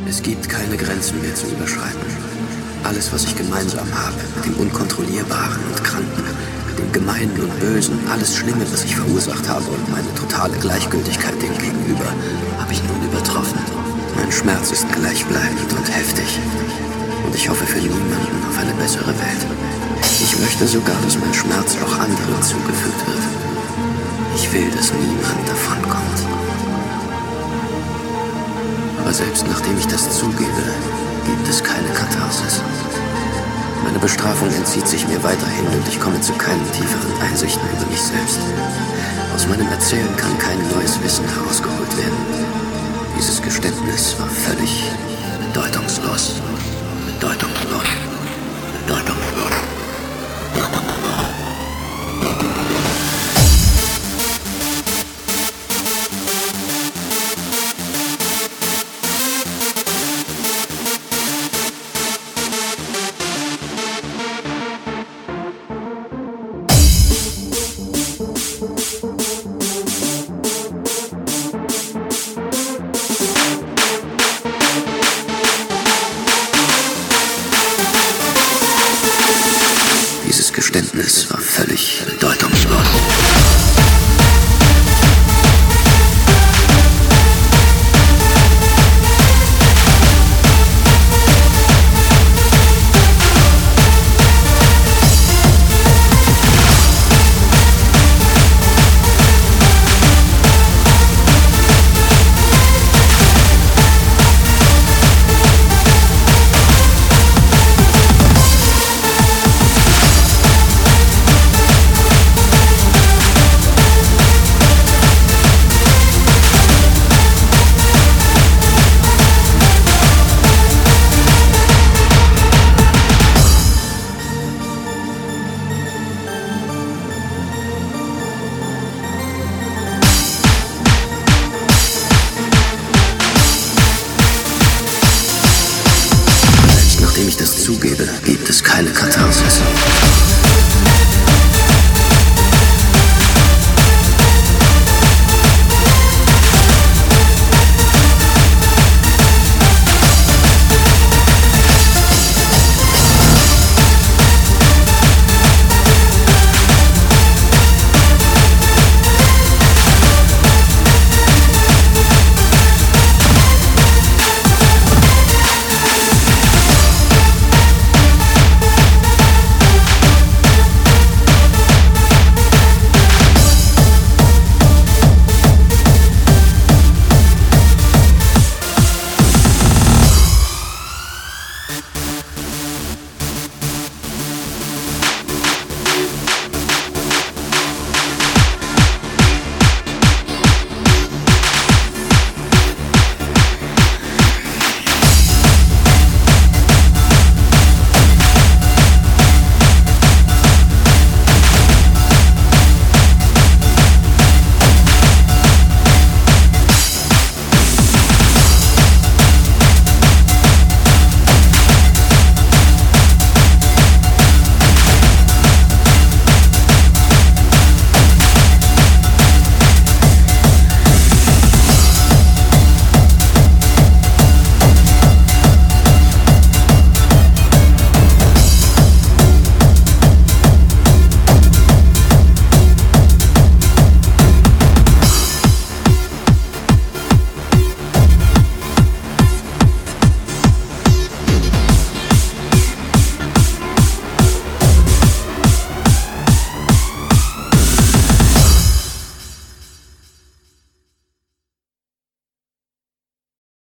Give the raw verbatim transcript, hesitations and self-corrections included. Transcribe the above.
Es gibt keine Grenzen mehr zu überschreiten. Alles, was ich gemeinsam habe, mit dem Unkontrollierbaren und Kranken, dem Gemeinen und Bösen, alles Schlimme, was ich verursacht habe und meine totale Gleichgültigkeit dem gegenüber, habe ich nun übertroffen. Mein Schmerz ist gleichbleibend und heftig. Und ich hoffe für niemanden auf eine bessere Welt. Ich möchte sogar, dass mein Schmerz auch anderen zugefügt wird. Ich will, dass niemand davonkommt. Aber selbst nachdem ich das zugebe, gibt es keine Katharsis. Meine Bestrafung entzieht sich mir weiterhin und ich komme zu keinen tieferen Einsichten über mich selbst. Aus meinem Erzählen kann kein neues Wissen herausgeholt werden. Dieses Geständnis war völlig bedeutungslos. Bedeutungslos. Bedeutungslos. Dieses Geständnis war völlig bedeutungslos. Nachdem ich das zugebe, gibt es keine Katharsis.